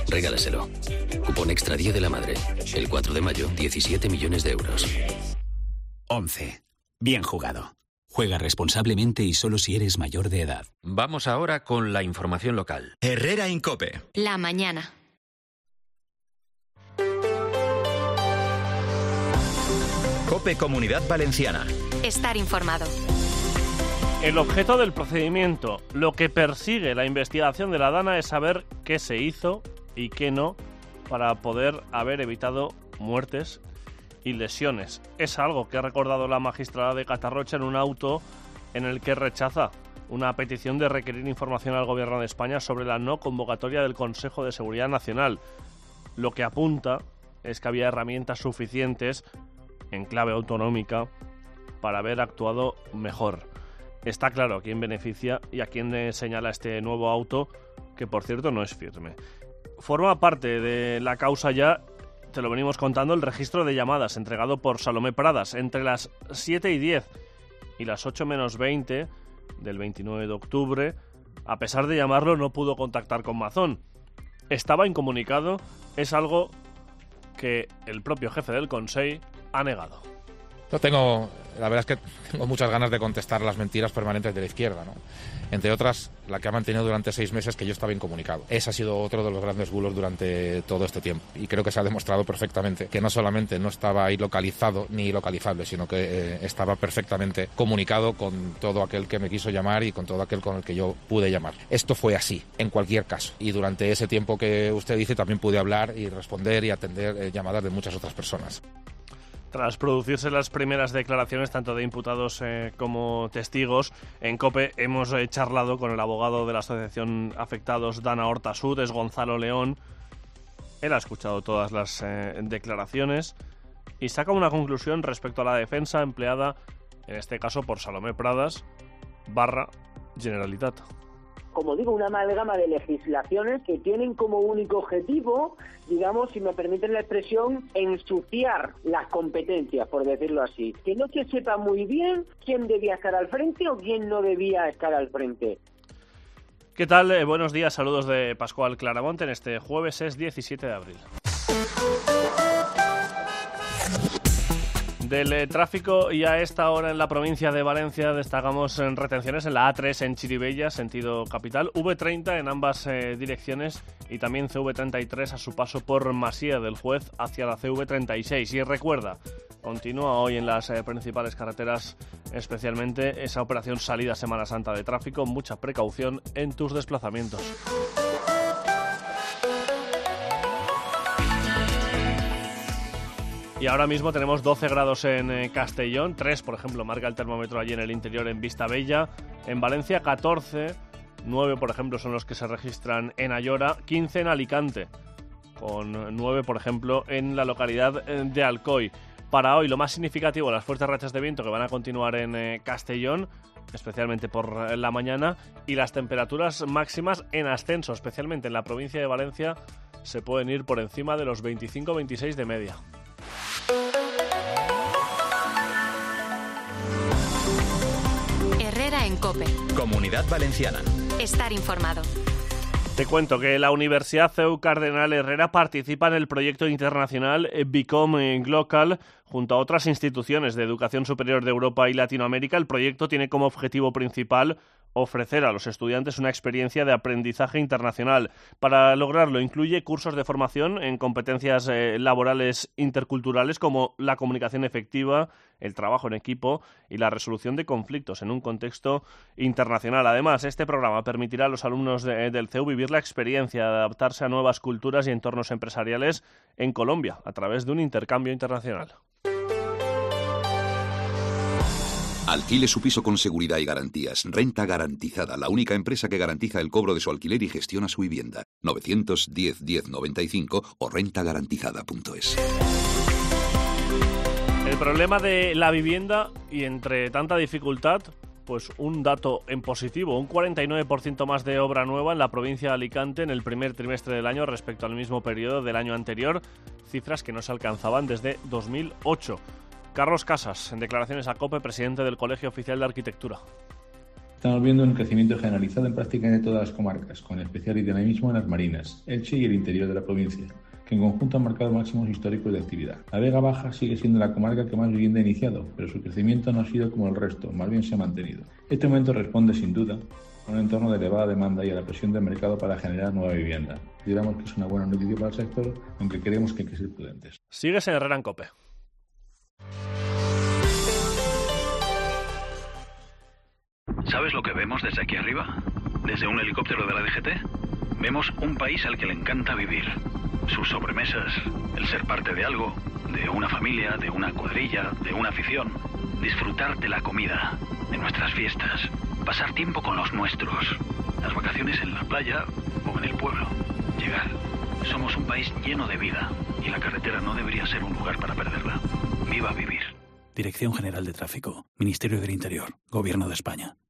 Regálaselo. Cupón extra Día de la Madre. El 4 de mayo, 17 millones de euros. 11. Bien jugado. Juega responsablemente y solo si eres mayor de edad. Vamos ahora con la información local. Herrera Incope. La mañana. Cope Comunidad Valenciana. Estar informado. El objeto del procedimiento, lo que persigue la investigación de la DANA es saber qué se hizo y qué no para poder haber evitado muertes y lesiones. Es algo que ha recordado la magistrada de Catarrocha en un auto en el que rechaza una petición de requerir información al Gobierno de España sobre la no convocatoria del Consejo de Seguridad Nacional. Lo que apunta es que había herramientas suficientes en clave autonómica para haber actuado mejor. Está claro a quién beneficia y a quién señala este nuevo auto, que por cierto no es firme. Forma parte de la causa ya, te lo venimos contando, el registro de llamadas entregado por Salomé Pradas entre las 7:10 y las 8:20 del 29 de octubre. A pesar de llamarlo, no pudo contactar con Mazón. Estaba incomunicado, es algo que el propio jefe del Consell ha negado. La verdad es que tengo muchas ganas de contestar las mentiras permanentes de la izquierda, ¿no? Entre otras, la que ha mantenido durante 6 meses que yo estaba incomunicado. Ese ha sido otro de los grandes bulos durante todo este tiempo. Y creo que se ha demostrado perfectamente que no solamente no estaba ahí localizado ni localizable, sino que estaba perfectamente comunicado con todo aquel que me quiso llamar y con todo aquel con el que yo pude llamar. Esto fue así, en cualquier caso. Y durante ese tiempo que usted dice, también pude hablar y responder y atender llamadas de muchas otras personas. Tras producirse las primeras declaraciones tanto de imputados como testigos, en COPE hemos charlado con el abogado de la Asociación Afectados, Dana Horta Sud, es Gonzalo León. Él ha escuchado todas las declaraciones y saca una conclusión respecto a la defensa empleada, en este caso por Salomé Pradas / Generalitat. Como digo, una amalgama de legislaciones que tienen como único objetivo, digamos, si me permiten la expresión, ensuciar las competencias, por decirlo así. Que no se sepa muy bien quién debía estar al frente o quién no debía estar al frente. ¿Qué tal? Buenos días, saludos de Pascual Claramonte en este jueves, es 17 de abril. Del tráfico y a esta hora en la provincia de Valencia destacamos retenciones en la A3 en Chirivella, sentido capital, V30 en ambas direcciones y también CV33 a su paso por Masía del Juez hacia la CV36. Y recuerda, continúa hoy en las principales carreteras, especialmente esa operación salida Semana Santa de tráfico, mucha precaución en tus desplazamientos. Y ahora mismo tenemos 12 grados en Castellón, 3 por ejemplo marca el termómetro allí en el interior en Vistabella, en Valencia 14, 9 por ejemplo son los que se registran en Ayora, 15 en Alicante, con 9 por ejemplo en la localidad de Alcoy. Para hoy lo más significativo, las fuertes rachas de viento que van a continuar en Castellón, especialmente por la mañana, y las temperaturas máximas en ascenso, especialmente en la provincia de Valencia, se pueden ir por encima de los 25-26 de media. Herrera en COPE. Comunidad Valenciana. Estar informado. Te cuento que la Universidad CEU Cardenal Herrera participa en el proyecto internacional Become Global junto a otras instituciones de educación superior de Europa y Latinoamérica. El proyecto tiene como objetivo principal ofrecer a los estudiantes una experiencia de aprendizaje internacional. Para lograrlo incluye cursos de formación en competencias laborales interculturales como la comunicación efectiva, el trabajo en equipo y la resolución de conflictos en un contexto internacional. Además, este programa permitirá a los alumnos del CEU vivir la experiencia de adaptarse a nuevas culturas y entornos empresariales en Colombia a través de un intercambio internacional. Alquile su piso con seguridad y garantías. Renta Garantizada, la única empresa que garantiza el cobro de su alquiler y gestiona su vivienda. 910 1095 o rentagarantizada.es. El problema de la vivienda y entre tanta dificultad, pues un dato en positivo, un 49% más de obra nueva en la provincia de Alicante en el primer trimestre del año respecto al mismo periodo del año anterior, cifras que no se alcanzaban desde 2008. Carlos Casas, en declaraciones a COPE, presidente del Colegio Oficial de Arquitectura. Estamos viendo un crecimiento generalizado en prácticamente todas las comarcas, con especial dinamismo en las Marinas, Elche y el interior de la provincia, que en conjunto han marcado máximos históricos de actividad. La Vega Baja sigue siendo la comarca que más vivienda ha iniciado, pero su crecimiento no ha sido como el resto, más bien se ha mantenido. Este aumento responde, sin duda, a un entorno de elevada demanda y a la presión del mercado para generar nueva vivienda. Consideramos que es una buena noticia para el sector, aunque creemos que hay que ser prudentes. Sigues en Herrera en COPE. ¿Sabes lo que vemos desde aquí arriba? Desde un helicóptero de la DGT. Vemos un país al que le encanta vivir. Sus sobremesas, el ser parte de algo, de una familia, de una cuadrilla, de una afición. Disfrutar de la comida, de nuestras fiestas. Pasar tiempo con los nuestros. Las vacaciones en la playa o en el pueblo. Llegar. Somos un país lleno de vida y la carretera no debería ser un lugar para perderla. Viva vivir. Dirección General de Tráfico. Ministerio del Interior. Gobierno de España.